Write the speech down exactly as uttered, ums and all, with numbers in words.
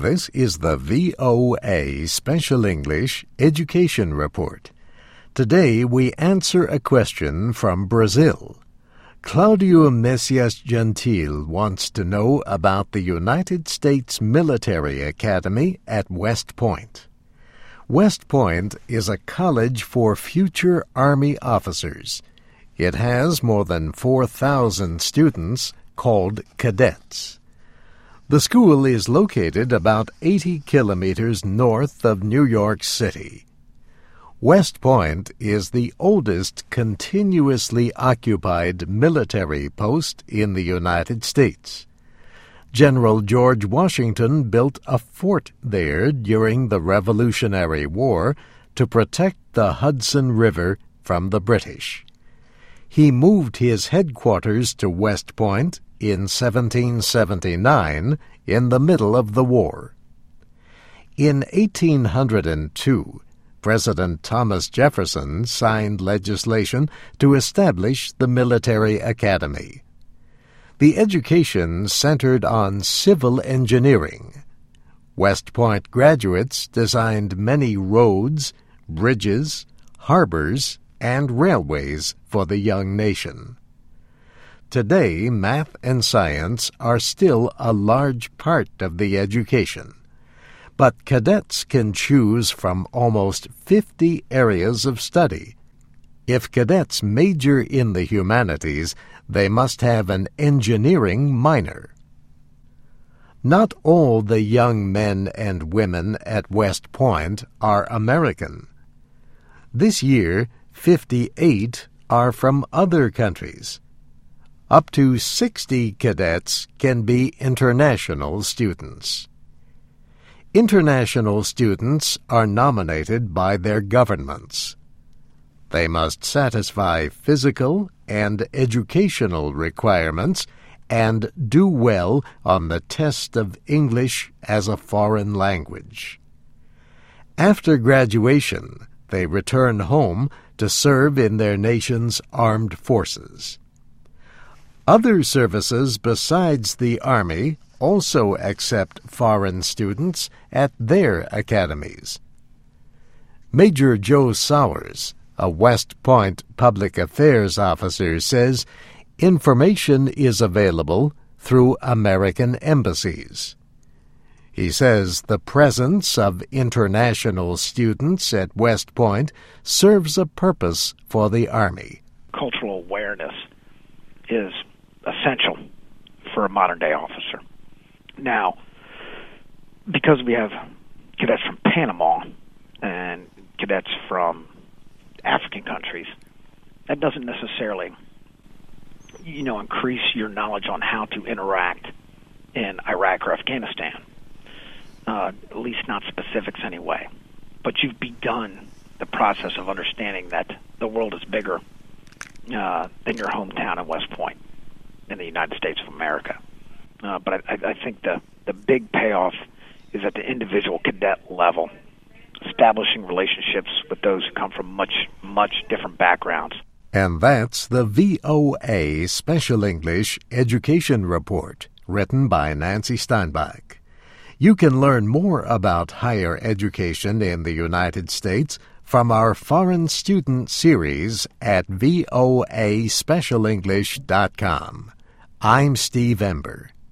This is the V O A Special English Education Report. Today we answer a question from Brazil. Claudio Messias Gentil wants to know about the United States Military Academy at West Point. West Point is a college for future Army officers. It has more than four thousand students called cadets. The school is located about eighty kilometers north of New York City. West Point is the oldest continuously occupied military post in the United States. General George Washington built a fort there during the Revolutionary War to protect the Hudson River from the British. He moved his headquarters to West Point in seventeen seventy-nine, in the middle of the war. In eighteen oh two, President Thomas Jefferson signed legislation to establish the military academy. The education centered on civil engineering. West Point graduates designed many roads, bridges, harbors, and railways for the young nation. Today, math and science are still a large part of the education, but cadets can choose from almost fifty areas of study. If cadets major in the humanities, they must have an engineering minor. Not all the young men and women at West Point are American. This year, fifty-eight are from other countries. Up to sixty cadets can be international students. International students are nominated by their governments. They must satisfy physical and educational requirements and do well on the test of English as a foreign language. After graduation, they return home to serve in their nation's armed forces. Other services besides the Army also accept foreign students at their academies. Major Joe Sowers, a West Point public affairs officer, says information is available through American embassies. He says the presence of international students at West Point serves a purpose for the Army. Cultural awareness is essential for a modern-day officer. Now, because we have cadets from Panama and cadets from African countries, that doesn't necessarily, you know, increase your knowledge on how to interact in Iraq or Afghanistan, uh, at least not specifics anyway. But you've begun the process of understanding that the world is bigger uh, than your hometown in West Point in the United States of America. Uh, but I, I think the, the big payoff is at the individual cadet level, establishing relationships with those who come from much, much different backgrounds. And that's the V O A Special English Education Report, written by Nancy Steinbach. You can learn more about higher education in the United States from our Foreign Student Series at V O A special english dot com. I'm Steve Ember.